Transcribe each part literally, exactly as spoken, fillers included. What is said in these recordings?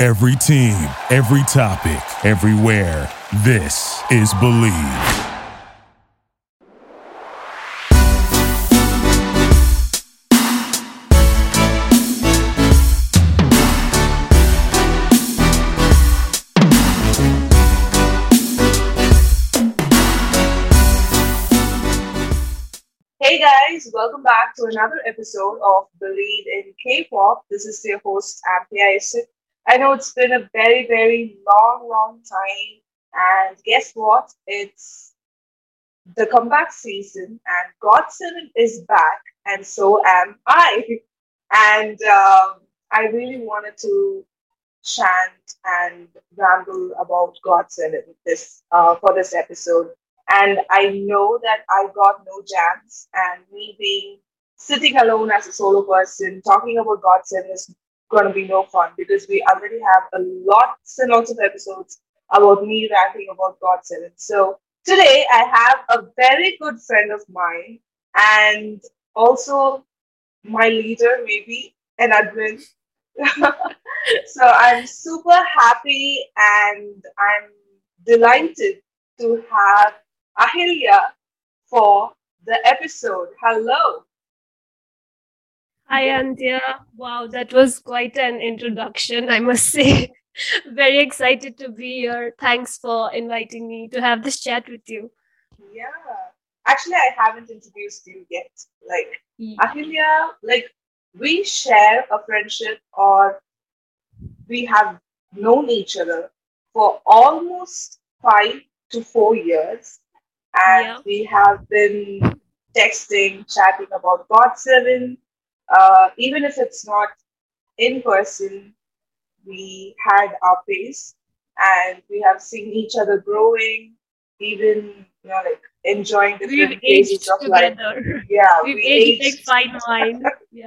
Every team, every topic, everywhere. This is Believe. Hey guys, welcome back to another episode of Believe in K-pop. This is your host, Ampia Isaac. I know it's been a very, very long, long time. And guess what? It's the comeback season and God Seven is back and so am I. And um, I really wanted to chant and ramble about God Seven this uh, for this episode. And I know that I got no jams, and me being sitting alone as a solo person talking about God Seven is going to be no fun because we already have a lots and lots of episodes about me ranting about God Seven. So today I have a very good friend of mine and also my leader, maybe an admin. So I'm super happy and I'm delighted to have Ahilya for the episode. Hello. Hi, Anthea. Wow, that was quite an introduction, I must say. Very excited to be here. Thanks for inviting me to have this chat with you. Yeah. Actually, I haven't introduced you yet. Like, Ahilya, like, we share a friendship or we have known each other for almost five to four years. And Yeah. we have been texting, chatting about God Seven. Uh, even if it's not in person, we had our pace and we have seen each other growing, even you know, like enjoying We've different aged phases of life. together. Yeah, We've we aged like aged. fine wine. Yeah.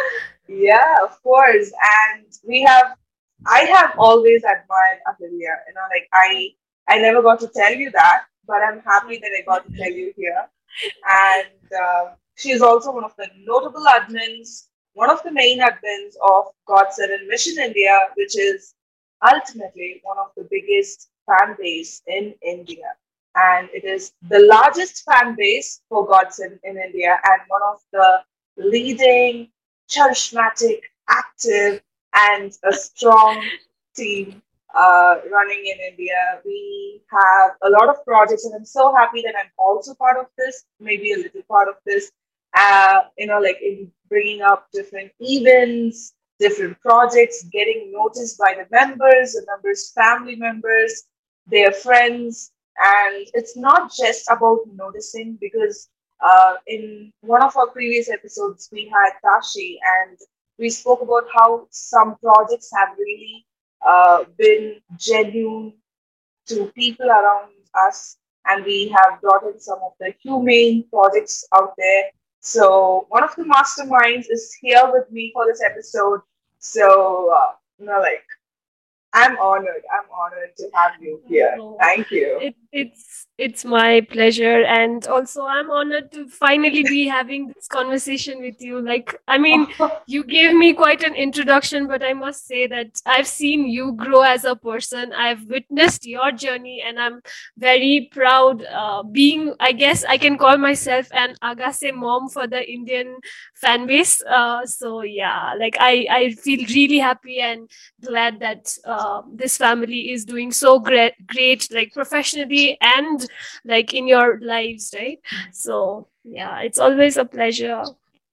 Yeah, of course. And we have, I have always admired Amelia. You know, like I, I never got to tell you that, but I'm happy that I got to tell you here. And uh, she is also one of the notable admins, one of the main admins of God Seven Mission India, which is ultimately one of the biggest fan base in India. And it is the largest fan base for God Seven in India and one of the leading, charismatic, active, and a strong team uh, running in India. We have a lot of projects, and I'm so happy that I'm also part of this, maybe a little part of this, uh, you know, like in bringing up different events, different projects, getting noticed by the members, the members' family members, their friends. And it's not just about noticing because uh, in one of our previous episodes, we had Tashi and we spoke about how some projects have really uh, been genuine to people around us, and we have brought in some of the humane projects out there. So one of the masterminds is here with me for this episode. So uh, you know, like I'm honored. I'm honored to have you here. Oh, Thank you. it, it's it's my pleasure, and also I'm honored to finally be having this conversation with you. Like, I mean, you gave me quite an introduction, but I must say that I've seen you grow as a person. I've witnessed your journey, and I'm very proud. Uh, being, I guess, I can call myself an Agase mom for the Indian fan base. Uh, so yeah, like I I feel really happy and glad that uh, this family is doing so great great like professionally and like in your lives, right? So yeah, it's always a pleasure.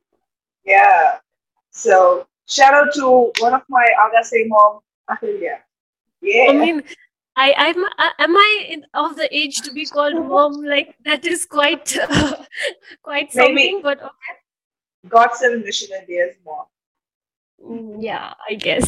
Yeah. So shout out to one of my Agase mom, Ahilya. I Yeah. mean, I I'm I- am I in, of the age to be called mom? Like that is quite quite Maybe something, but okay. God Seven Mission India's mom. Mm, yeah, I guess.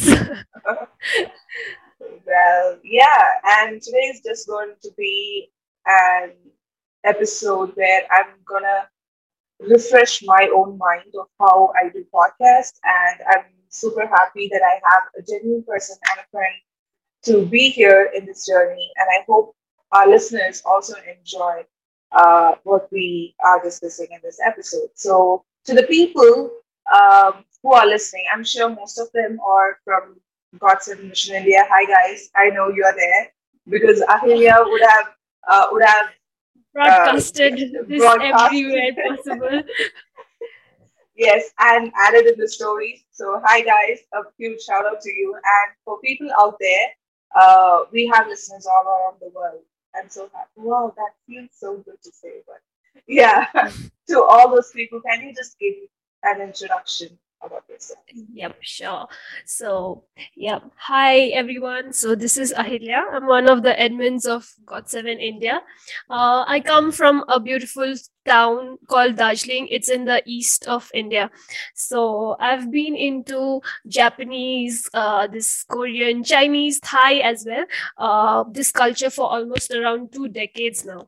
Well, yeah, and today is just going to be an episode where I'm gonna refresh my own mind of how I do podcast, and I'm super happy that I have a genuine person and a friend to be here in this journey, and I hope our listeners also enjoy uh, what we are discussing in this episode. So, to the people um, who are listening, I'm sure most of them are from God seven Mission India. Hi guys, I know you are there because Ahilya would have uh, would have uh, Broadcasted this broadcast. everywhere possible. Yes, and added in the stories. So, hi guys, a huge shout out to you. And for people out there, uh, we have listeners all around the world. I'm so happy. Wow, that feels so good to say. But yeah, to all those people, can you just give an introduction about yourself? Yep, sure. So, yep. Hi, everyone. So, this is Ahilya. I'm one of the admins of God seven India. Uh, I come from a beautiful town called Darjeeling. It's in the east of India. So, I've been into Japanese, uh, this Korean, Chinese, Thai as well. Uh, this culture for almost around two decades now.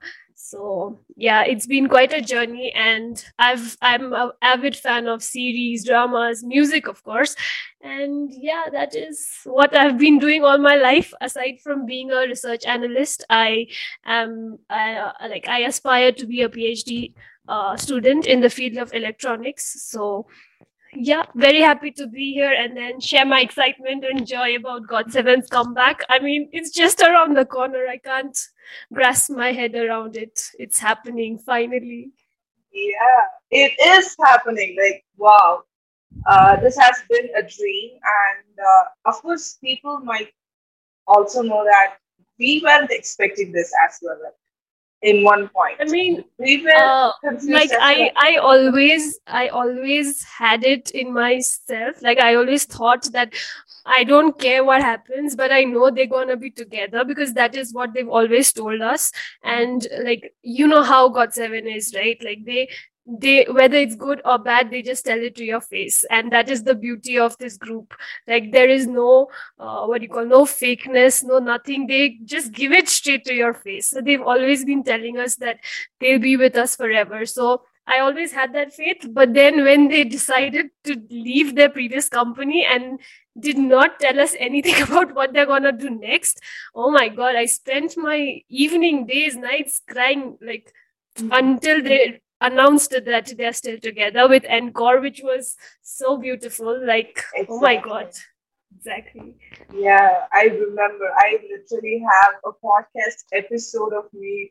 So yeah, it's been quite a journey, and I've I'm an avid fan of series, dramas, music, of course, and yeah, that is what I've been doing all my life. Aside from being a research analyst, I am I, uh, like I aspire to be a PhD uh, student in the field of electronics. So yeah, very happy to be here and then share my excitement and joy about God seven's comeback. I mean, it's just around the corner. I can't grasp my head around it. It's happening finally. Yeah, it is happening. Like, wow, uh, this has been a dream. And uh, of course, people might also know that we weren't expecting this as well. Like, in one point, I mean, we were uh, confused like as I, well. I always, I always had it in myself. Like I always thought that I don't care what happens, but I know they're gonna be together because that is what they've always told us. And like you know how God seven is, right? Like they they whether it's good or bad, they just tell it to your face. And that is the beauty of this group. Like there is no uh, what do you call no fakeness, no nothing. They just give it straight to your face. So they've always been telling us that they'll be with us forever. So I always had that faith. But then when they decided to leave their previous company and did not tell us anything about what they're gonna do next, oh my god, I spent my evening, days, nights crying like until they announced that they're still together with Encore, which was so beautiful. Like, oh my Exactly. god. Exactly. Yeah, I remember. I literally have a podcast episode of me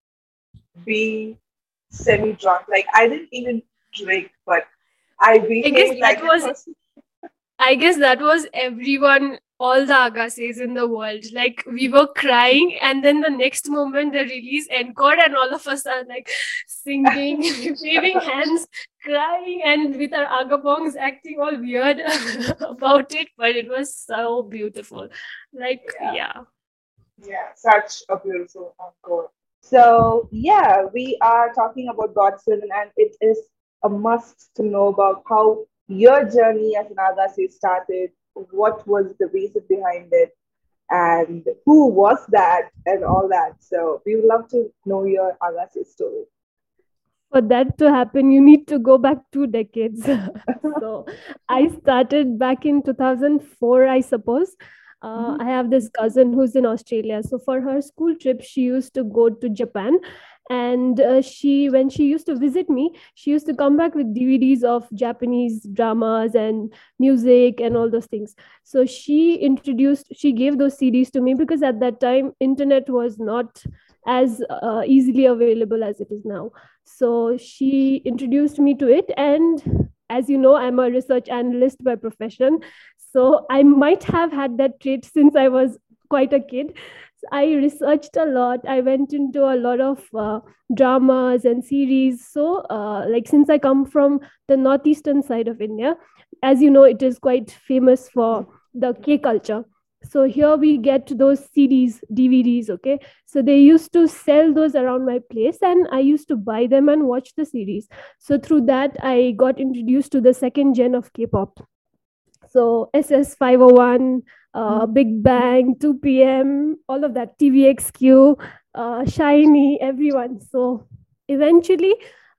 being semi drunk. Like I didn't even drink, but I I guess behaved like that a was person. I guess that was everyone, all the Agassiz in the world. Like we were crying, and then the next moment they release Encore, and all of us are like singing, waving hands, crying, and with our Agabongs acting all weird about it. But it was so beautiful. Like, Yeah, yeah. yeah, such a beautiful encore. So yeah, we are talking about God seven, and it is a must to know about how your journey as an Agassi started. What was the reason behind it? And who was that and all that. So we would love to know your Agassi story. For that to happen, you need to go back two decades. So I started back in two thousand four, I suppose. Uh, Mhm. I have this cousin who's in Australia. So for her school trip, she used to go to Japan. And uh, she, when she used to visit me, she used to come back with D V Ds of Japanese dramas and music and all those things. So she introduced, she gave those C Ds to me because at that time, internet was not as uh, easily available as it is now. So she introduced me to it. And as you know, I'm a research analyst by profession. So I might have had that trait since I was quite a kid. I researched a lot. I went into a lot of uh, dramas and series. So, uh, like, since I come from the northeastern side of India, as you know, it is quite famous for the K culture. So here we get those C Ds, D V Ds, okay? So they used to sell those around my place, and I used to buy them and watch the series. So through that, I got introduced to the second gen of K-pop. So S S five oh one, uh, Big Bang, two P M, all of that, T V X Q, uh, Shiny, everyone. So eventually,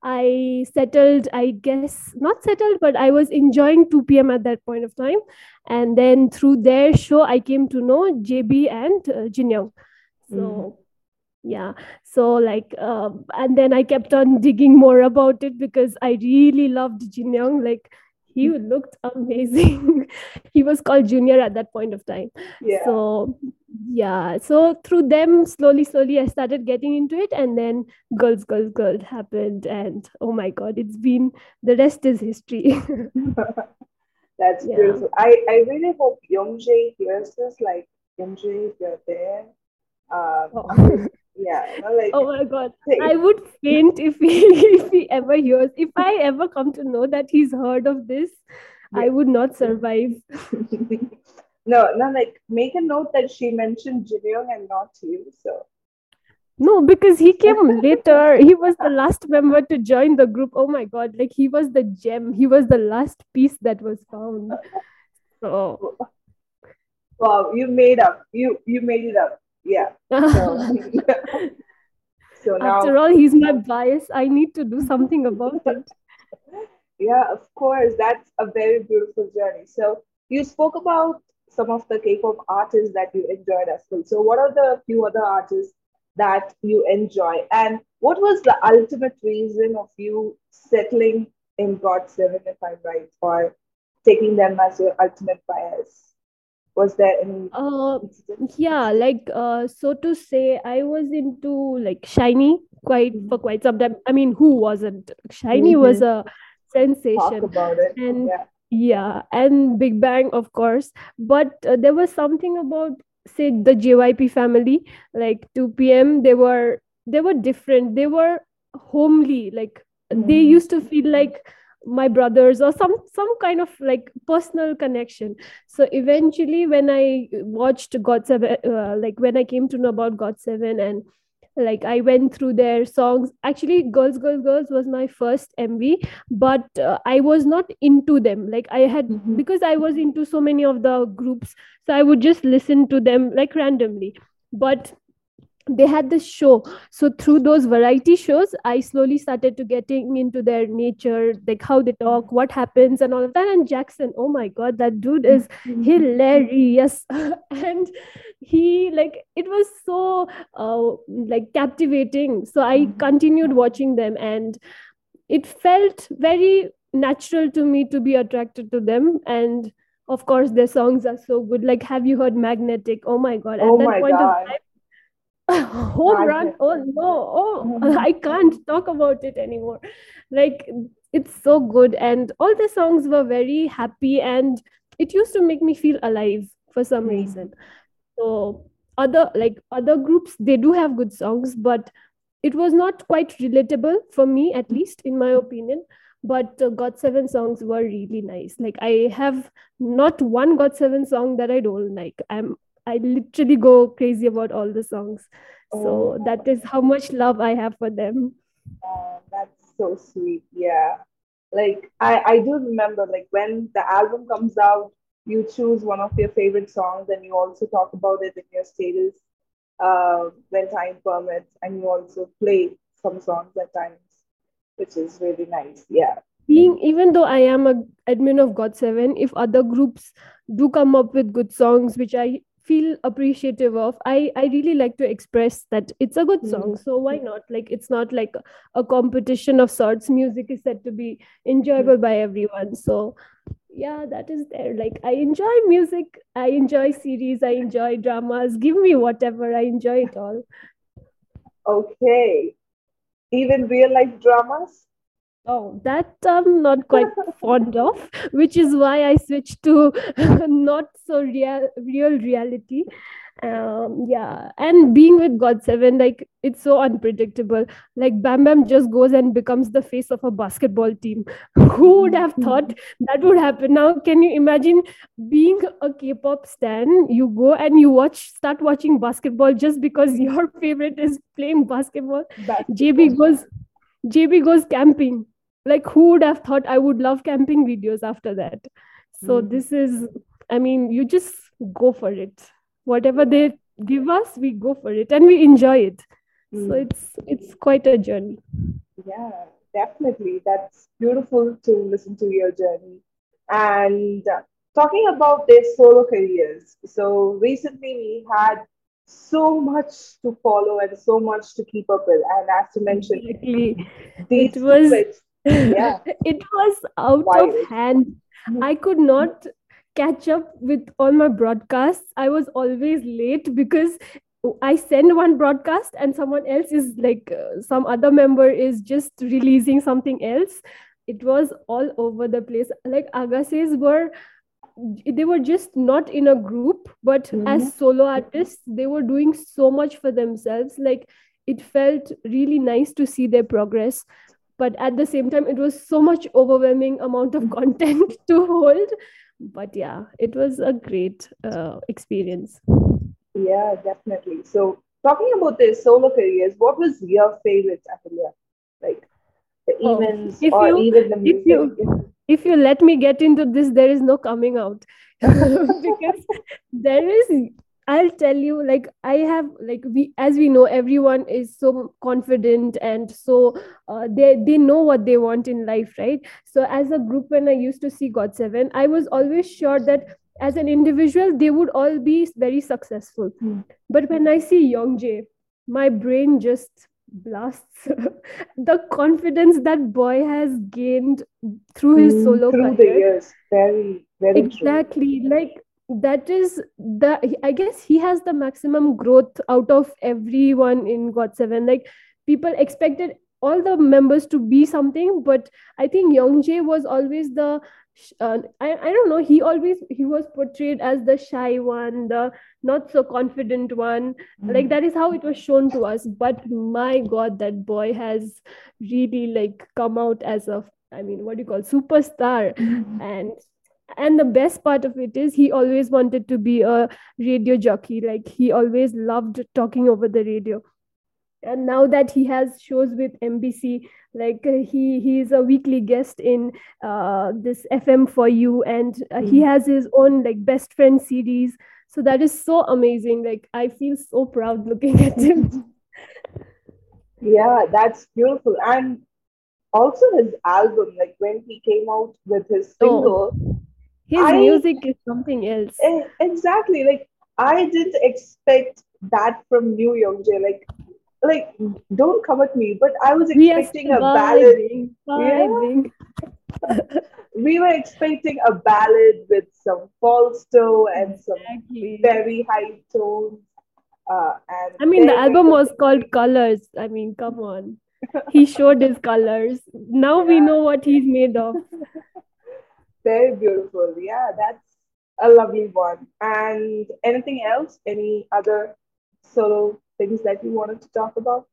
I settled, I guess, not settled, but I was enjoying two P M at that point of time. And then through their show, I came to know J B and uh, Jin Young. So yeah, so like um, and then I kept on digging more about it because I really loved Jin Young. Like he looked amazing. He was called Junior at that point of time. Yeah. So yeah, so through them, slowly, slowly, I started getting into it, and then Girls, Girls, Girls happened, and oh my God, it's been the rest is history. That's Yeah. beautiful. I, I really hope Youngjae hears this. Like, Youngjae, if you're there, um, Oh. I'm- yeah, you know, like, Oh my God. hey. I would faint if he if he ever hears. If I ever come to know that he's heard of this, I Yeah. would not survive. No, no, like, make a note that she mentioned Jin Young and not you. So, No, because he came later. He was the last member to join the group. Oh my God. Like he was the gem. He was the last piece that was found. So wow, you made up. You you made it up. Yeah. So, so now, after all, he's my bias. I need to do something about it. yeah, of course, that's a very beautiful journey. So, you spoke about some of the K-pop artists that you enjoyed as well. So, what are the few other artists that you enjoy, and what was the ultimate reason of you settling in God Seven, if I'm right, or taking them as your ultimate bias? Was there any Uh, incident? yeah, like uh, so to say, I was into like Shiny quite for quite some time. I mean, who wasn't? Shiny was Mhm. a Talk sensation, about it. and Yeah. yeah, and Big Bang, of course. But uh, there was something about, say, the J Y P family, like two P M. They were they were different. They were homely. Like they Mhm. used to feel like my brothers or some some kind of like personal connection. So eventually when I watched God Seven, uh, like when I came to know about God Seven, and like I went through their songs. Actually, Girls, Girls, Girls was my first M V, but uh, I was not into them. Like I had, Mhm. because I was into so many of the groups, so I would just listen to them like randomly. But they had this show, so through those variety shows I slowly started to getting into their nature, like how they talk, what happens, and all of that. And Jackson, oh my God, that dude is hilarious. And he, like, it was so uh, like captivating, so I continued watching them, and it felt very natural to me to be attracted to them. And of course their songs are so good. Like, have you heard Magnetic? Oh my God, at Oh that my point of God. home run, Magnet. oh no, oh, Mhm. I can't talk about it anymore. Like, it's so good, and all the songs were very happy, and it used to make me feel alive for some reason. So other, like other groups, they do have good songs, but it was not quite relatable for me, at least in my opinion. But uh, God Seven songs were really nice. Like, I have not one God Seven song that I don't like. I'm I literally go crazy about all the songs. So Oh, that is how much love I have for them. uh, that's so sweet. Yeah. Like I, I do remember like when the album comes out, you choose one of your favorite songs and you also talk about it in your status uh, when time permits, and you also play some songs at times, which is really nice. Yeah. Being, even though I am a admin of God Seven, if other groups do come up with good songs which I feel appreciative of, i i really like to express that it's a good song, Mhm. so why not? Like, it's not like a competition of sorts. Music is said to be enjoyable by everyone. So yeah, that is there. Like, I enjoy music, I enjoy series, I enjoy dramas. Give me whatever, I enjoy it all. Okay. Even real life dramas? Oh, that I'm not quite fond of, which is why I switched to not so real, real reality. Um, yeah, and being with God Seven, like, it's so unpredictable. Like, Bam Bam just goes and becomes the face of a basketball team. Who would have thought that would happen? Now, can you imagine being a K-pop stan? You go and you watch, start watching basketball just because your favorite is playing basketball. J B Basketball. goes J B goes camping. Like, who would have thought? I would love camping videos after that. So Mhm. this is, I mean, you just go for it. Whatever they give us, we go for it, and we enjoy it. So Mm. it's it's quite a journey. Yeah, definitely. That's beautiful to listen to your journey. And uh, talking about their solo careers. So recently we had so much to follow and so much to keep up with. And as you mentioned, Exactly. It these two, was it's, yeah, it was out of wild. hand. I could not catch up with all my broadcasts. I was always late because I send one broadcast and someone else is like, uh, some other member is just releasing something else. It was all over the place. Like Agassiz were, they were just not in a group, but Mhm. as solo artists, they were doing so much for themselves. Like it felt really nice to see their progress, but at the same time it was so much overwhelming amount of content to hold. But yeah, it was a great uh, experience. Yeah, definitely. So, talking about the solo careers, what was your favorite, Atulya? Like the Oh, events if or you even the if music? you if you let me get into this, there is no coming out. Because there is, I'll tell you, like I have, like we, as we know, everyone is so confident and so uh, they they know what they want in life, right? So as a group, when I used to see God Seven, I was always sure that as an individual they would all be very successful. Mm. But when I see Young Jay, my brain just blasts. The confidence that boy has gained through his Mm, solo through the career. years, very, very true. Exactly. Like that is the, I guess he has the maximum growth out of everyone in God Seven. Like people expected all the members to be something, but I think Young Jae was always the sh- uh, I, I don't know, he always he was portrayed as the shy one, the not so confident one. Like Mm. that is how it was shown to us. But my God, that boy has really like come out as a, I mean, what do you call, superstar. Mhm. and and the best part of it is he always wanted to be a radio jockey. Like he always loved talking over the radio. And now that he has shows with M B C, like uh, he he is a weekly guest in uh, this F M for you, and uh, he Mm. has his own like best friend series. So that is so amazing. Like I feel so proud looking at him. Yeah, that's beautiful. And also his album, like when he came out with his Oh, single, his I music is something else. eh, exactly like I didn't expect that from New York J. Like, like don't come at me, but I was We are expecting a ballad. surviving, Yeah, vibing. we were expecting a ballad with some falsetto and some Exactly. very high tones. Uh, and I mean, the then we album could was called Colors. I mean, come on. He showed his colors. Now we yeah, know what he's made of. very beautiful. Yeah, that's a lovely one. And anything else? Any other solo things that you wanted to talk about?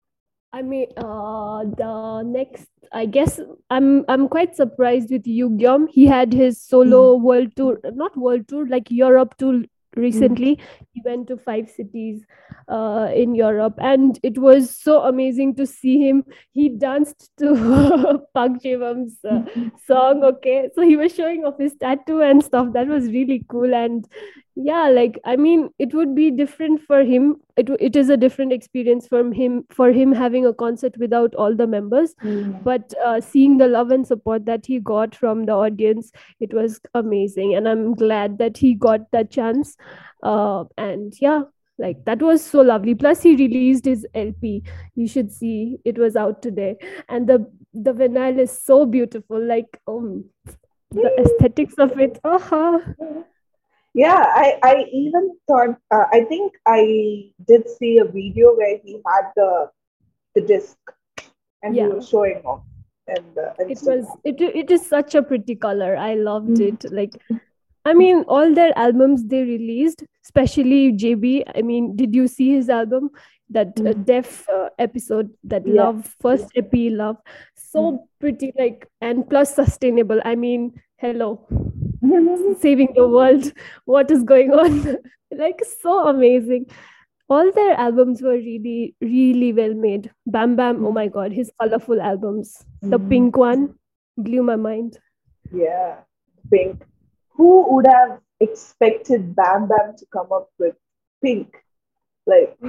I mean, uh, the next, I guess, I'm I'm quite surprised with Yu Gyum. He had his solo Mm, world tour, not world tour, like Europe tour mm, recently. He went to five cities uh, in Europe, and it was so amazing to see him. He danced to Park Jae-won's uh, mm. song. Okay, so he was showing off his tattoo and stuff. That was really cool, and yeah, like I mean it would be different for him. It, w- it is a different experience from him for him having a concert without all the members. Mm. But uh, seeing the love and support that he got from the audience, it was amazing, and I'm glad that he got that chance. Uh, and yeah, like that was so lovely. Plus he released his LP. You should see, it was out today. And the the vinyl is so beautiful. Like um the aesthetics of it, uh-huh. Yeah, I, I even thought, uh, I think I did see a video where he had the the disc and he Yeah, was showing off in the it was Instagram. it it is such a pretty color. I loved Mm. it. Like I mean, all their albums they released, especially J B. I mean, did you see his album? That uh, Mm. Def uh, episode, that Yeah. Love, first E P, Love. Mm. So pretty, like, and plus sustainable. I mean, hello, Mm. saving the world. What is going on? Like, so amazing. All their albums were really, really well made. Bam Bam, oh my God, his colorful albums. The Mm. pink one blew my mind. Yeah, pink. Who would have expected Bam Bam to come up with pink? Like,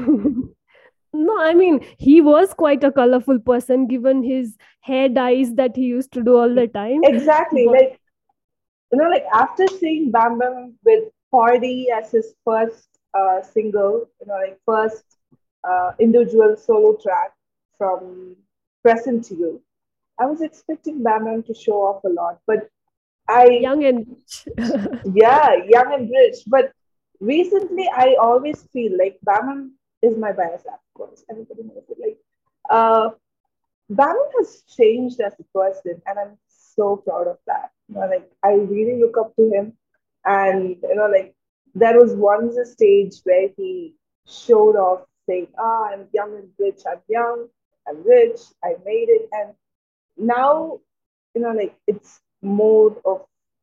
No, I mean, he was quite a colorful person given his hair dyes that he used to do all the time. exactly. But Like, you know, like after seeing Bam Bam with Party as his first uh, single, you know, like first uh, individual solo track from Present to You, I was expecting Bam Bam to show off a lot. But I Young and yeah, young and rich. But recently, I always feel like Bamam is my bias, of course. Everybody knows it. Like, uh, Bamam has changed as a person, and I'm so proud of that. You know, like I really look up to him, and you know, like there was once a stage where he showed off, saying, "Ah, I'm young and rich. I'm young. I'm rich. I made it." And now, you know, like it's more of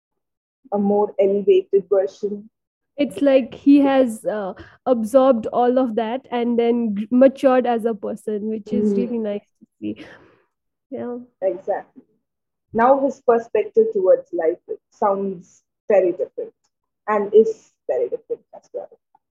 a more elevated version. it's like he has uh, absorbed all of that and then g- matured as a person, which is Mm, really nice to see. Yeah. exactly. Now his perspective towards life sounds very different and is very different as well.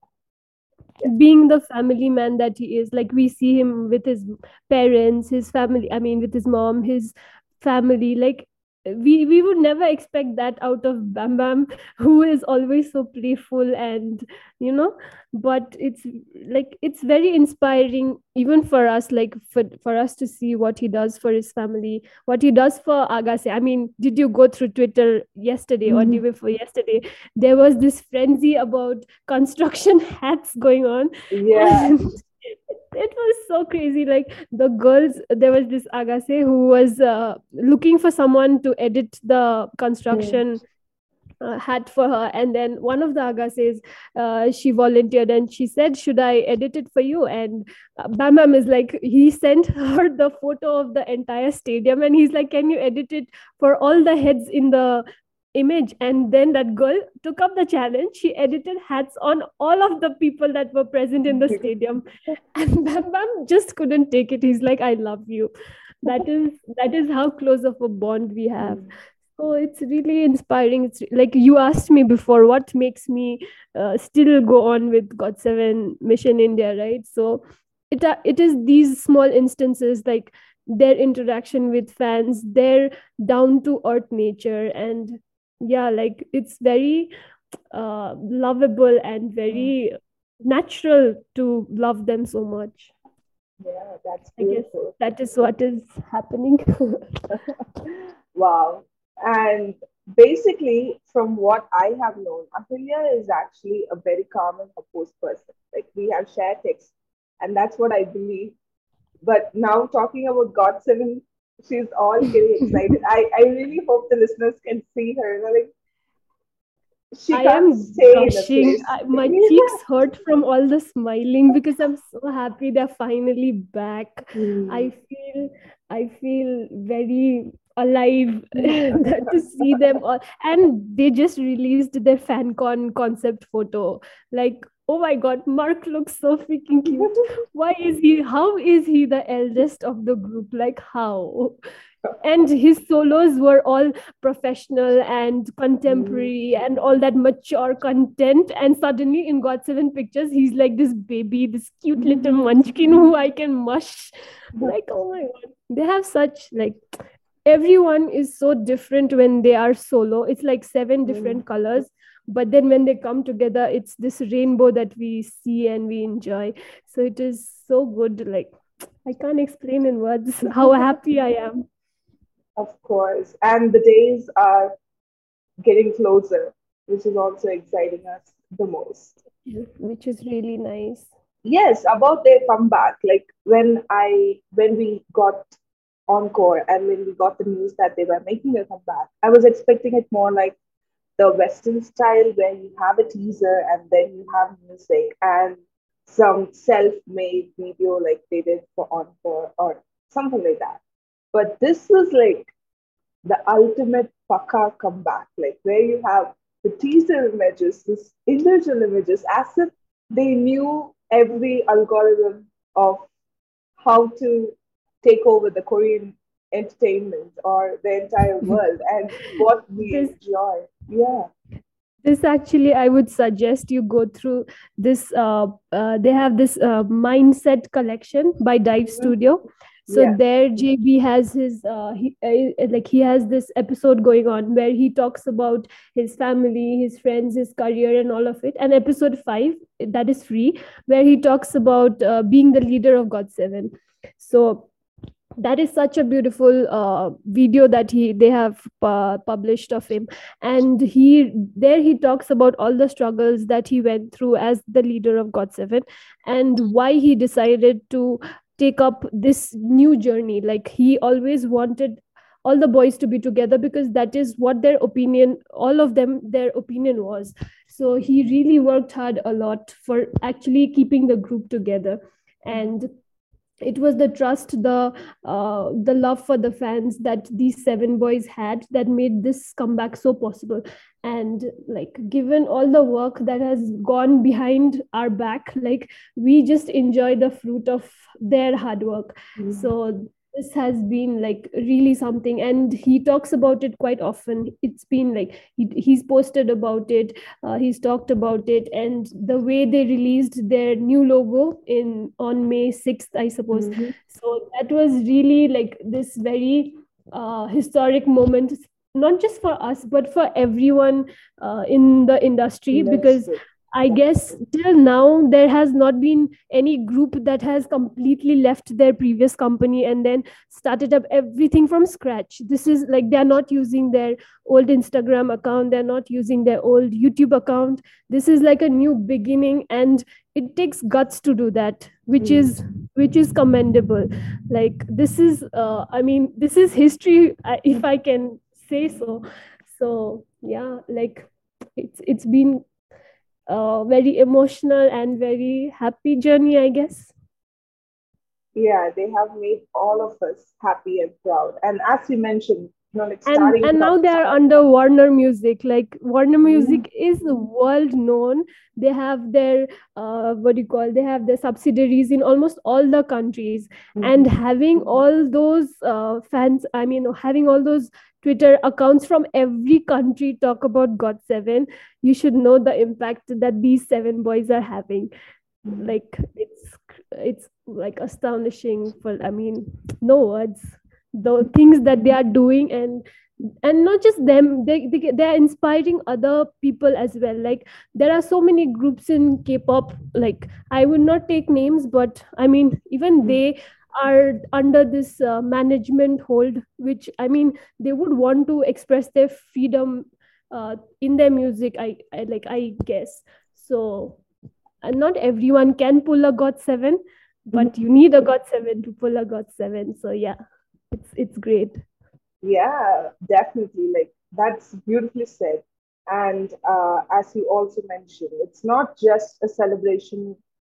Yeah. Being the family man that he is, like we see him with his parents, his family, I mean with his mom, his family, like we we would never expect that out of Bam Bam, who is always so playful and you know but it's like it's very inspiring even for us, like for, for us to see what he does for his family, what he does for Agassi. I mean, did you go through Twitter yesterday or day Mhm. before yesterday? There was this frenzy about construction hats going on. Yeah. And it was so crazy. Like the girls, there was this Agase who was uh, looking for someone to edit the Mm. construction uh, hat for her, and then one of the Agases, uh, she volunteered and she said, should I edit it for you? And uh, Bam Bam is like, he sent her the photo of the entire stadium and he's like, can you edit it for all the heads in the image? And then that girl took up the challenge. She edited hats on all of the people that were present in the stadium. And Bam Bam just couldn't take it. He's like, I love you. That is that is how close of a bond we have. Mm. So it's really inspiring. It's like you asked me before, what makes me uh, still go on with God Seven Mission India, right? So it uh, it is these small instances, like their interaction with fans, their down to earth nature, and yeah, like it's very uh, lovable and Mm. very natural to love them so much. Yeah, that's I guess beautiful. that is what is happening. Wow. And basically, from what I have known, Ahilya is actually a very calm and composed person. Like we have shared texts, and that's what I believe. But now talking about God Seven, she's all getting excited. I, I really hope the listeners can see her. You know, like she I can't am stay in a gushing. place. I, my cheeks hurt from all the smiling because I'm so happy they're finally back. Hmm. I feel I feel very alive to see them all. And they just released their FanCon concept photo. Like, oh my god, Mark looks so freaking cute. Why is he how is he the eldest of the group? Like how? And his solos were all professional and Hmm. contemporary and all that mature content, and suddenly in God Seven Pictures he's like this baby, this cute little munchkin who I can mush. Like, oh my god, they have such like everyone is so different when they are solo. It's like seven Hmm. different colors, but then when they come together it's this rainbow that we see and we enjoy. So it is so good. Like, I can't explain in words how happy I am. Of course. And the days are getting closer, which is also exciting us the most. Which is really nice. Yes, about their comeback. Like when I when we got Encore and when we got the news that they were making a comeback, I was expecting it more like the Western style where you have a teaser and then you have music and some self-made video like they did for Encore or something like that. But this was like the ultimate paka comeback, like where you have the teaser images, this individual images, as if they knew every algorithm of how to take over the Korean entertainment or the entire world and what we this enjoy. Yeah. this actually, I would suggest you go through this. Uh, uh, they have this uh, mindset collection by Dive Mhm. Studio. So Yeah. there J B has his uh, he, uh, like he has this episode going on where he talks about his family, his friends, his career, and all of it. And episode five, that is free, where he talks about uh, being the leader of God Seven. So that is such a beautiful uh, video that he they have uh, published of him. And he there he talks about all the struggles that he went through as the leader of got seven, and why he decided to take up this new journey. Like, he always wanted all the boys to be together, because that is what their opinion, all of them, their opinion was. So he really worked hard a lot for actually keeping the group together. And it was the trust, the uh, the love for the fans that these seven boys had, that made this comeback so possible. And like, given all the work that has gone behind our back, like, we just enjoy the fruit of their hard work. Mhm. So this has been like really something, and he talks about it quite often. It's been like, he, he's posted about it, uh, he's talked about it. And the way they released their new logo in on May sixth, I suppose. Mm-hmm. So that was really like this very uh, historic moment, not just for us but for everyone uh, in the industry, because Industry. I guess till now there has not been any group that has completely left their previous company and then started up everything from scratch. This is like, they're not using their old Instagram account, they're not using their old YouTube account. This is like a new beginning, and it takes guts to do that, which Mm. is which is commendable. Like, this is uh, I mean, this is history, uh, if I can say so. So yeah, like, it's it's been a very emotional and very happy journey, I guess. Yeah, they have made all of us happy and proud. And as you mentioned, you know, like and starting and now from they are scratch. under Warner Music. Like, Warner Mhm. Music is world known. They have their uh, what do you call, they have their subsidiaries in almost all the countries. And Mhm. having all those uh, fans, I mean, having all those Twitter accounts from every country talk about got seven, you should know the impact that these seven boys are having. Mhm. Like, it's it's like astonishing. For, I mean, no words, the things that they are doing. and and not just them, they, they they are inspiring other people as well. Like, there are so many groups in K-pop, like, I would not take names, but I mean, even they are under this uh, management hold, which, I mean, they would want to express their freedom uh, in their music, I, I like I guess. So, and not everyone can pull a got seven, but you need a got seven to pull a got seven. So yeah, it's it's great. Yeah, definitely. Like that's beautifully said. And uh, as you also mentioned, it's not just a celebration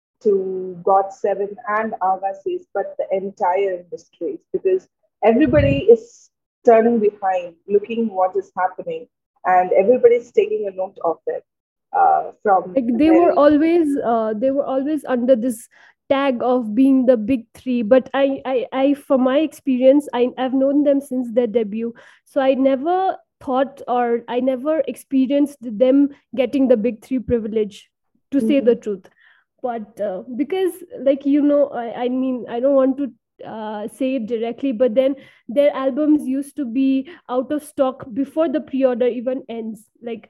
to got seven and Agassiz, but the entire industry, because everybody is turning behind, looking what is happening, and everybody's taking a note of it uh, from Like, the they were very. always uh, they were always under this tag of being the big three. But I I, I from my experience, I, I've known them since their debut. So I never thought, or I never experienced them getting the big three privilege, to say the Mhm. truth. But uh, because, like, you know, I, I mean, I don't want to uh, say it directly, but then their albums used to be out of stock before the pre-order even ends. Like,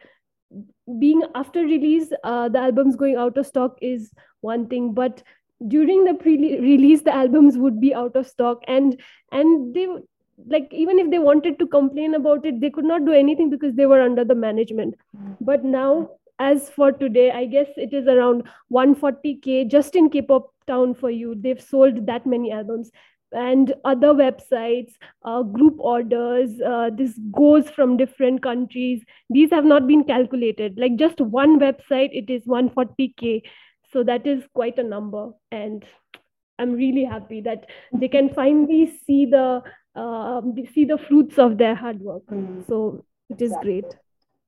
being after release, uh, the albums going out of stock is one thing, but during the pre-release the albums would be out of stock. and and they, like, even if they wanted to complain about it, they could not do anything because they were under the management. But now, as for today, I guess it is around one hundred forty k just in K-pop town for you. They've sold that many albums. And other websites, uh, group orders, uh, this goes from different countries. These have not been calculated. Like, just one website, it is one hundred forty k. So that is quite a number. And I'm really happy that they can finally see the uh, see the fruits of their hard work. Mhm. So it is Exactly. great.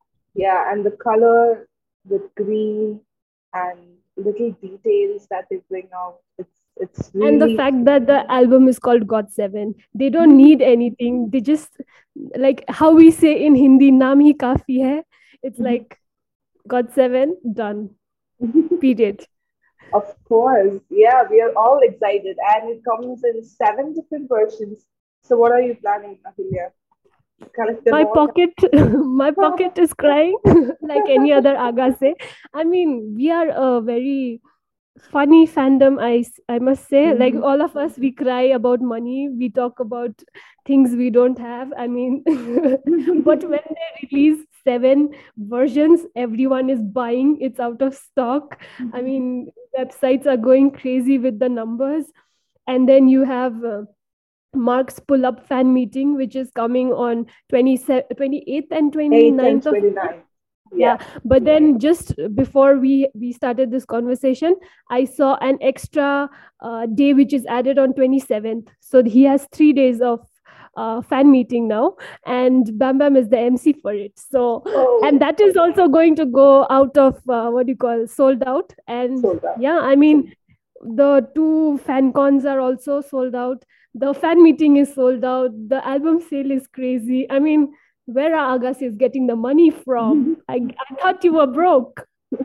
Yeah, and the color with green and little details that they bring out, it's it's And the really. fact that the album is called got seven, they don't need anything. They just, like how we say in Hindi, naam hi kafi hai. It's like, got seven, done, period. Of course, yeah, we are all excited, and it comes in seven different versions. So, what are you planning, Ahilya? Collect them My all? pocket, my pocket is crying like any other aga say. I mean, we are a very funny fandom. I s- I must say, like Mhm. all of us, we cry about money. We talk about things we don't have. I mean, but when they release seven versions, everyone is buying. It's out of stock. I mean, websites are going crazy with the numbers. And then you have uh, Mark's pull up fan meeting, which is coming on twenty twenty-eighth and eighth and twenty-ninth of May. twenty-ninth. Yeah, Yeah. but then just before we we started this conversation, I saw an extra uh, day which is added on twenty-seventh. So he has three days of uh, fan meeting now, and Bam Bam is the M C for it. So, and Oh, that is also going to go out of uh, what do you call sold out. And sold out. yeah, I mean, the two fan cons are also sold out. The fan meeting is sold out. The album sale is crazy. I mean, where are Agassi is getting the money from? I, I thought you were broke.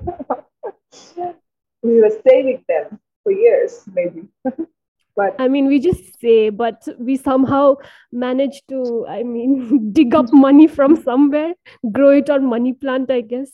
We were saving them for years, maybe. But I mean, we just say, but we somehow managed to, I mean, dig up money from somewhere, grow it on money plant, I guess.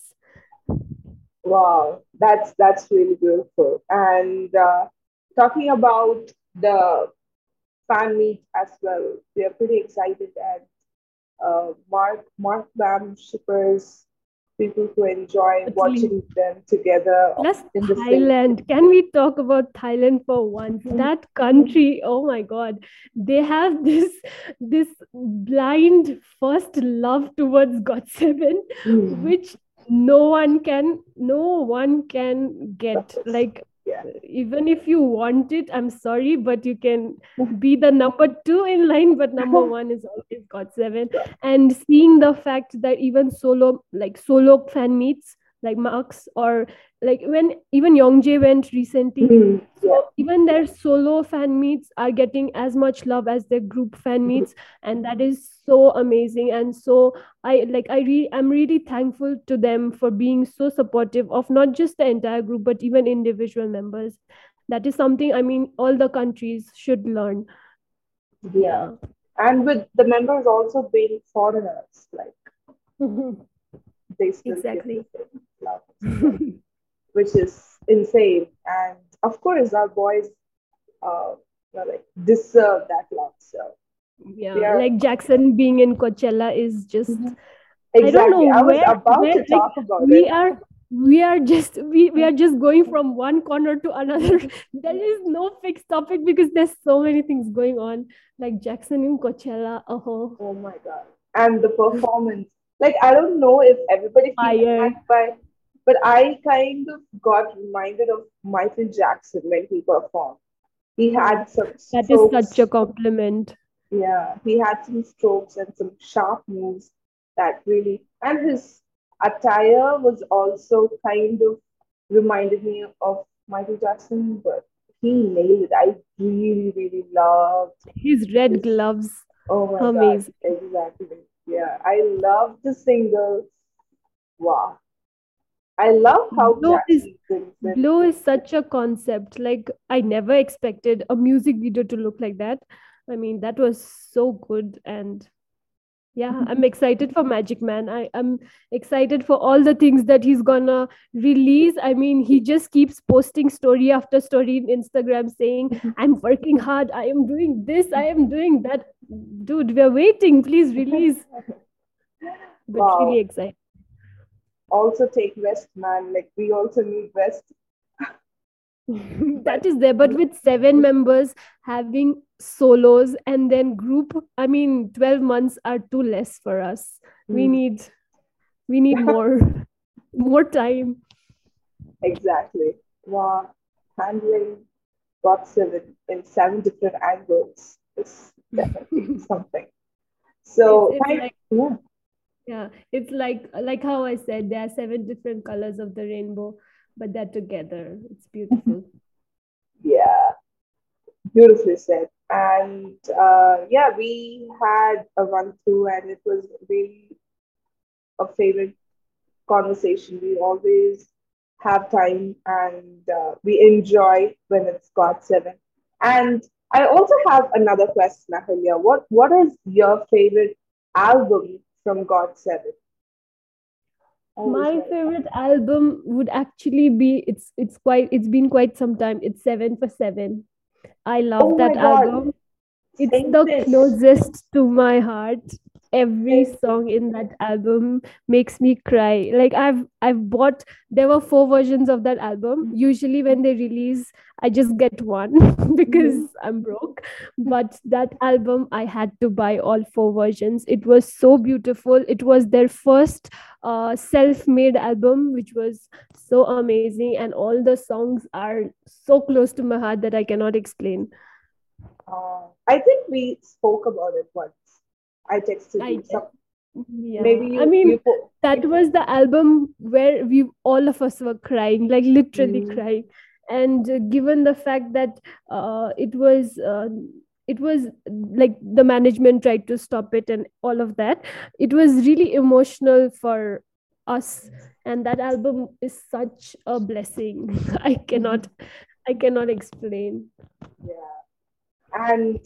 wow, that's that's really beautiful. And uh, talking about the fan meet as well, we are pretty excited. And uh, Mark Mark Bam shippers people to enjoy Totally. watching them together Plus in the same. Thailand. Can we talk about Thailand for once? That country, oh my God, they have this this blind first love towards God Seven, Mm. which no one can no one can get. Success. Like Yeah. even if you want it, I'm sorry, but you can be the number two in line, but number one is always God Seven. And seeing the fact that even solo like solo fan meets like Marks or like when even Youngjae went recently. Mm. Yeah. So even their solo fan meets are getting as much love as their group fan meets, and that is so amazing. And so I like I re- I'm really thankful to them for being so supportive of not just the entire group but even individual members. That is something I mean all the countries should learn. Yeah. Yeah. And with the members also being foreigners, like they still give the Exactly. same love and support, which is insane. And of course, our boys uh, you know, like deserve that love. So we Yeah, are like Jackson being in Coachella is just I don't know exactly. I was where about where to like talk about we it. are we are just we, we are just going from one corner to another. There is no fixed topic because there's so many things going on. Like Jackson in Coachella, oh Oh my god! And the performance, like I don't know if everybody feels fire. that, but but I kind of got reminded of Michael Jackson when he performed. He Hmm. had some That is such a strokes. compliment. Yeah, he had some strokes and some sharp moves that really, and his attire was also kind of reminded me of Michael Jackson, but he nailed it. I really, really loved His red his. gloves, Oh my God, amazing. exactly. Yeah, I love the singles. Wow. I love how Glow is Jackson sings it. Glow is such a concept. Like I never expected a music video to look like that. I mean, that was so good. And yeah, I'm excited for Magic Man. I am excited for all the things that he's gonna release. I mean, he just keeps posting story after story in Instagram saying, I'm working hard, I am doing this, I am doing that. Dude, we're waiting. Please release. But really Wow. excited. Also take rest, man. Like we also need rest. That But is there. But with seven members having solos and then group, I mean, twelve months are too less for us. We hmm, need we need more more time. exactly. Wow. Handling got seven in seven different angles is definitely something. it's So it's thank like yeah. yeah, it's like like how I said there are seven different colors of the rainbow, but they're together. It's beautiful. Yeah. Beautifully said. And uh, yeah, we had a run through, and it was really a favorite conversation. We always have time, and uh, we enjoy when it's got seven. And I also have another question, Ahalya. What What is your favorite album from God Seven? Always My very fun. favorite album would actually be it's it's quite it's been quite some time. It's Seven for Seven. I love Oh my that God. album. It's Same the this. closest to my heart. Every Same song in that album makes me cry. Like I've I've bought there were four versions of that album. Usually when they release, I just get one because this. I'm broke. But that album I had to buy all four versions. It was so beautiful. It was their first uh, self-made album, which was so amazing. And all the songs are so close to my heart that I cannot explain. Uh, I think we spoke about it once. I texted I you guess. some. Yeah, Maybe I you mean, you po- that was the album where we all of us were crying, like literally mm, crying. And uh, given the fact that uh, it was, uh, it was like the management tried to stop it and all of that, it was really emotional for us. And that album is such a blessing. I cannot, mhm, I cannot explain. yeah. And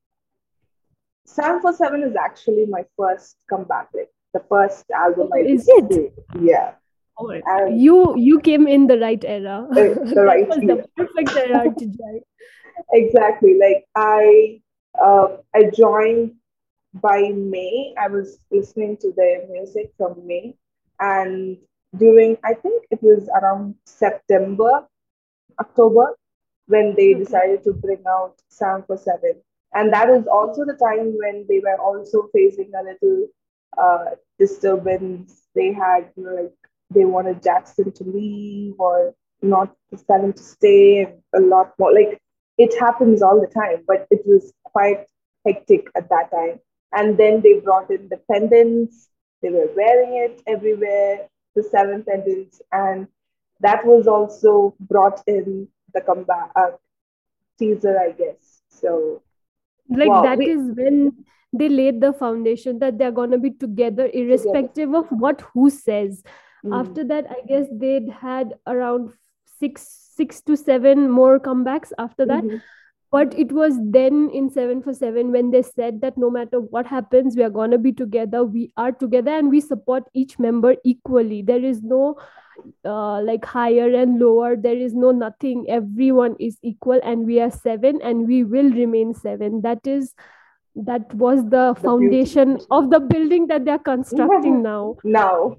Sam for Seven is actually my first comeback. Like the first album Oh, I is listened it? to. Yeah, Oh, and you you came in the right era. uh, the That right was year. the perfect era to join. Exactly. Like I, uh, I joined by May. I was listening to their music from May, and during I think it was around September, October, when they Okay. decided to bring out Sam for Seven. And that was also the time when they were also facing a little uh, disturbance. They had, you know, like, they wanted Jackson to leave or not Seven to stay, and a lot more. Like, it happens all the time, but it was quite hectic at that time. And then they brought in the pendants, they were wearing it everywhere, the seven pendants. And that was also brought in the comeback uh, teaser, I guess. So, Like wow, that we is when they laid the foundation that they're gonna be together together. irrespective of what who says. Mm. After that, I guess they'd had around six six to seven more comebacks after that. Hmm. But it was then in Seven for Seven when they said that no matter what happens, we are gonna be together, we are together, and we support each member equally. There is no uh, like higher and lower, there is no nothing, everyone is equal, and we are seven and we will remain seven. That is that was the The beauty. foundation of the building that they're constructing now. Now,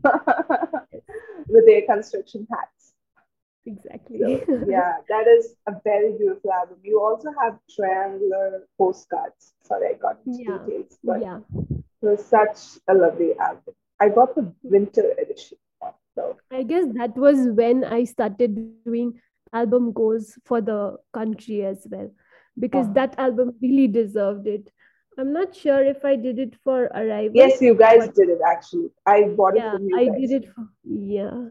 with their construction hats. Exactly. So, yeah, that is a very beautiful album. You also have triangular postcards. Sorry, I got into Yeah, details, but yeah. it was such a lovely album. I got the winter edition. So, I guess that was when I started doing album goals for the country as well, because uh, that album really deserved it. I'm not sure if I did it for Arrival, yes, you guys but did it actually. I bought it yeah, from you I did guys. it for, yeah.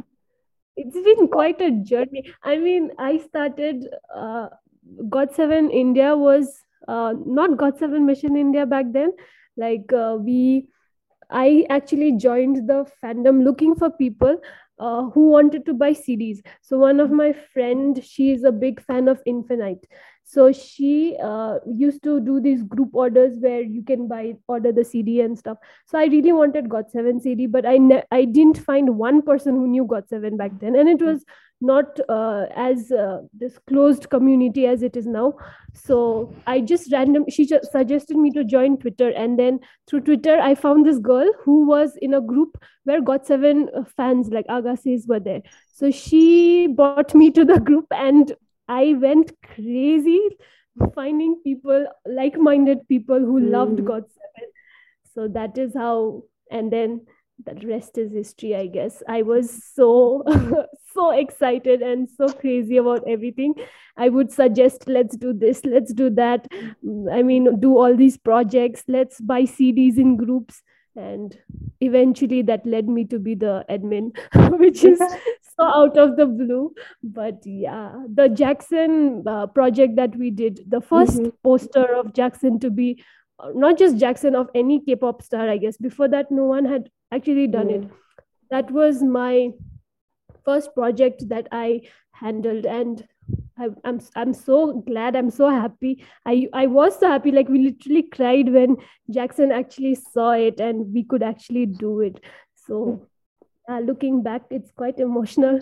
It's been Wow. quite a journey. I mean, I started uh, God seven India was uh, not God seven Mission India back then. Like uh, we I actually joined the fandom looking for people uh, who wanted to buy C Ds. So one of my friend, she is a big fan of Infinite. So she uh, used to do these group orders where you can buy order the C D and stuff. So I really wanted God seven C D, but I ne- I didn't find one person who knew God seven back then, and it was not uh, as uh, this closed community as it is now. So I just random she just suggested me to join Twitter, and then through Twitter, I found this girl who was in a group where God seven uh, fans like Agassiz were there. So she brought me to the group, and I went crazy finding people, like minded people who loved Mm. God seven. So that is how, and then the rest is history, I guess. I was so, so excited and so crazy about everything. I would suggest, let's do this, let's do that. I mean, do all these projects, let's buy C Ds in groups. And eventually that led me to be the admin, which is so out of the blue. But yeah, the Jackson uh, project that we did, the Hmm. first poster of Jackson to be uh, not just Jackson, of any K-pop star, I guess. Before that, no one had actually done it. Mm. That was my first project that I handled, and I, I'm I'm so glad. I'm so happy. I I was so happy. Like we literally cried when Jackson actually saw it, and we could actually do it. So uh, looking back, it's quite emotional.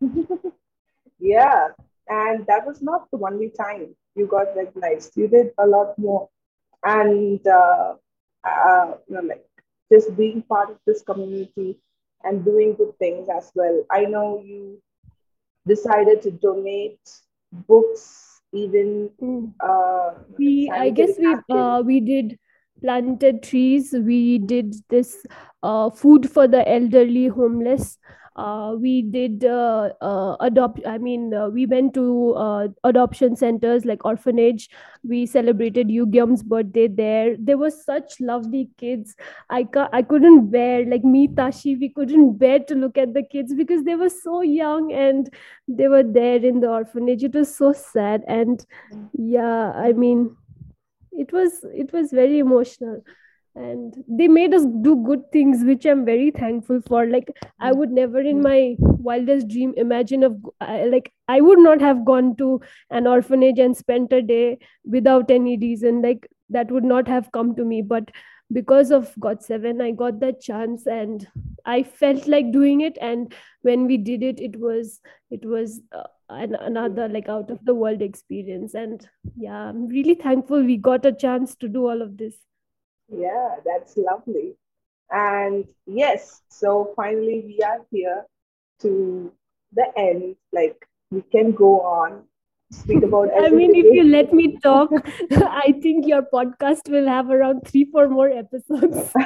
Yeah, and that was not the only time you got recognized. You did a lot more, and uh, uh, you know, like just being part of this community and doing good things as well. I know you decided to donate books, even Mm. uh, like We, I sanitary guess we napkins. uh, we did planted trees. We did this uh, food for the elderly homeless. Uh, we did uh, uh, adopt I mean uh, we went to uh, adoption centers like orphanage. We celebrated Yugyam's birthday there. There were such lovely kids. I ca- I couldn't bear, like me, Tashi, we couldn't bear to look at the kids because they were so young and they were there in the orphanage. It was so sad. And yeah, I mean, it was it was very emotional, and they made us do good things, which I'm very thankful for. Like, I would never in my wildest dream imagine of I- like I would not have gone to an orphanage and spent a day without any reason. Like, that would not have come to me. But because of God seven, I got that chance, and I felt like doing it. And when we did it, it was it was uh, an, another like out of the world experience. And yeah, I'm really thankful we got a chance to do all of this. Yeah, that's lovely. And yes, so finally we are here to the end. Like we can go on, speak about I mean, if you everything. let me talk, I think your podcast will have around three, four more episodes.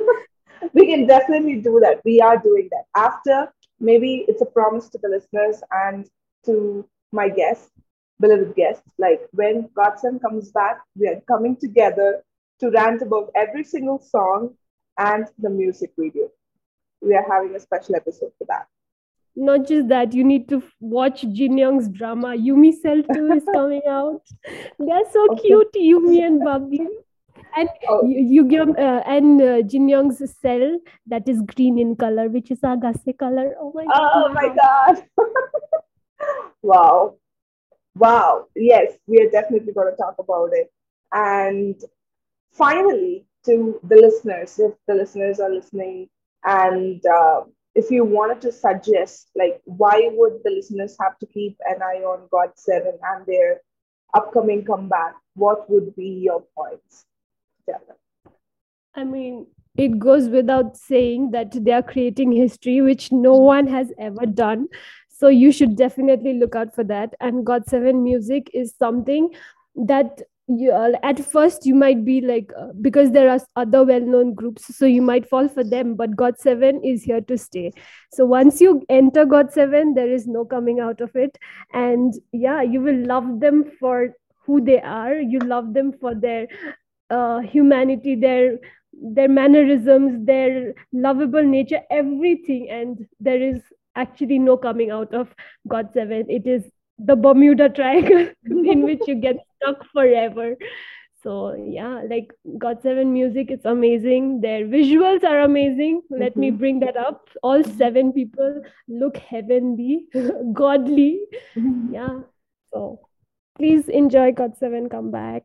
We can definitely do that. We are doing that. After, maybe it's a promise to the listeners and to my guests, beloved guests. Like when Godson comes back, we are coming together to rant about every single song and the music video. We are having a special episode for that. Not just that, you need to f- watch Jin Young's drama. Yumi Cell two is coming out. They're so Okay. cute, Yumi and Bubby. And Oh, you, you give uh, and uh, Jin Young's cell that is green in color, which is Agase color. Oh my god, oh my my heart. God. Wow. Wow. Yes, we are definitely going to talk about it. And finally, to the listeners, if the listeners are listening, and uh, if you wanted to suggest, like, why would the listeners have to keep an eye on God seven and their upcoming comeback? What would be your points? Tell them. I mean, it goes without saying that they are creating history, which no one has ever done. So you should definitely look out for that. And God seven music is something that you, uh, at first you might be like, uh, because there are other well-known groups, so you might fall for them. But God seven is here to stay. So once you enter God seven, there is no coming out of it. And yeah, you will love them for who they are. You love them for their uh, humanity, their their mannerisms, their lovable nature, everything. And there is actually no coming out of God seven. It is the Bermuda Triangle in which you get stuck forever. So yeah, like God seven music, it's amazing. Their visuals are amazing. Let me Mhm. bring that up. All seven people look heavenly, godly. Yeah. So please enjoy God seven comeback.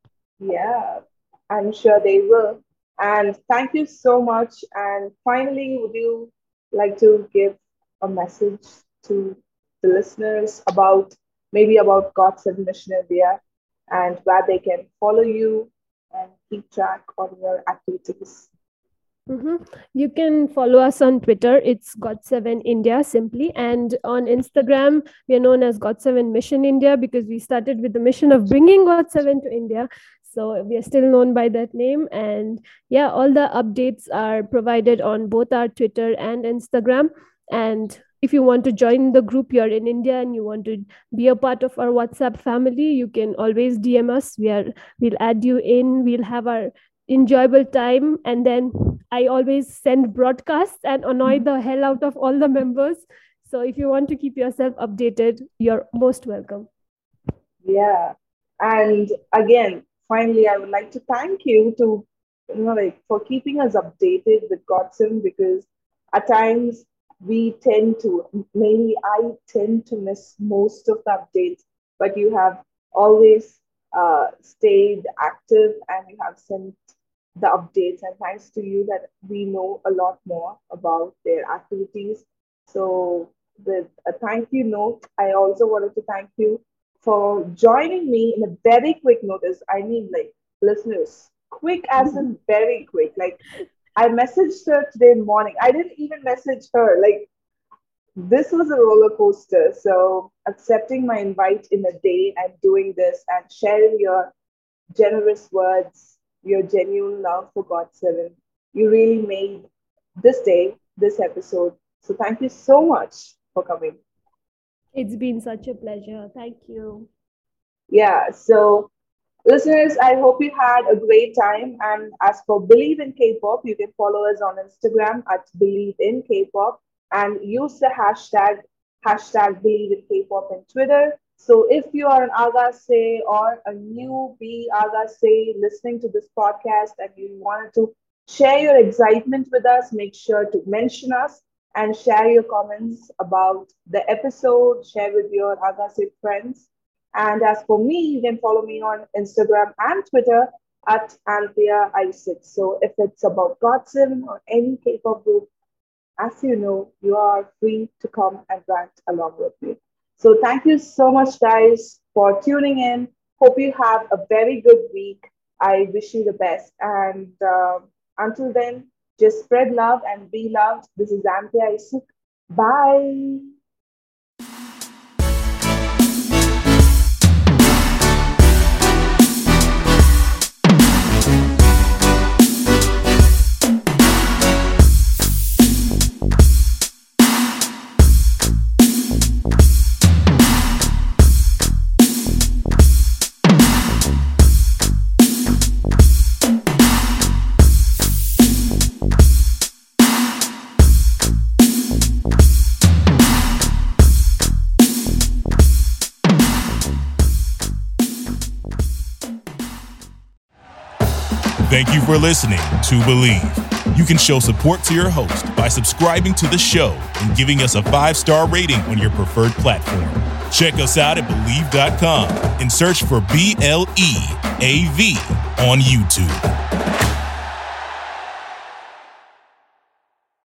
Yeah, I'm sure they will. And thank you so much. And finally, would you like to give a message to the listeners about maybe about God's Mission India and where they can follow you and keep track on your activities? Mhm. You can follow us on Twitter. It's got seven India simply. And on Instagram, we are known as got seven Mission India because we started with the mission of bringing got seven to India. So we are still known by that name. And yeah, all the updates are provided on both our Twitter and Instagram. And if you want to join the group, you're in India and you want to be a part of our WhatsApp family, you can always D M us. We are we'll add you in. We'll have our enjoyable time. And then I always send broadcasts and annoy the hell out of all the members. So if you want to keep yourself updated, you're most welcome. Yeah. And again, finally, I would like to thank you to, you know, like for keeping us updated with Godson because at times we tend to, mainly I tend to miss most of the updates, but you have always uh, stayed active and you have sent the updates, and thanks to you that we know a lot more about their activities. So, with a thank you note, I also wanted to thank you for joining me in a very quick notice. I mean, like, listeners, quick as in very quick. Like, I messaged her today morning. I didn't even message her. Like, this was a roller coaster. So, accepting my invite in a day and doing this and sharing your generous words, your genuine love for God seven, you really made this day, this episode. So, thank you so much for coming. It's been such a pleasure. Thank you. Yeah. So, listeners, I hope you had a great time. And as for Believe in K-pop, you can follow us on Instagram at Believe in K-pop and use the hashtag hashtag Believe in K-pop on Twitter. So if you are an Agase or a newbie Agase listening to this podcast and you wanted to share your excitement with us, make sure to mention us and share your comments about the episode, share with your Agase friends. And as for me, you can follow me on Instagram and Twitter at Anthea I six. So if it's about GOT7 or any K-pop group, as you know, you are free to come and rant along with me. So thank you so much, guys, for tuning in. Hope you have a very good week. I wish you the best. And uh, until then, just spread love and be loved. This is Anthea I six. Bye. Thank you for listening to Believe. You can show support to your host by subscribing to the show and giving us a five-star rating on your preferred platform. Check us out at Believe dot com and search for B L E A V on YouTube.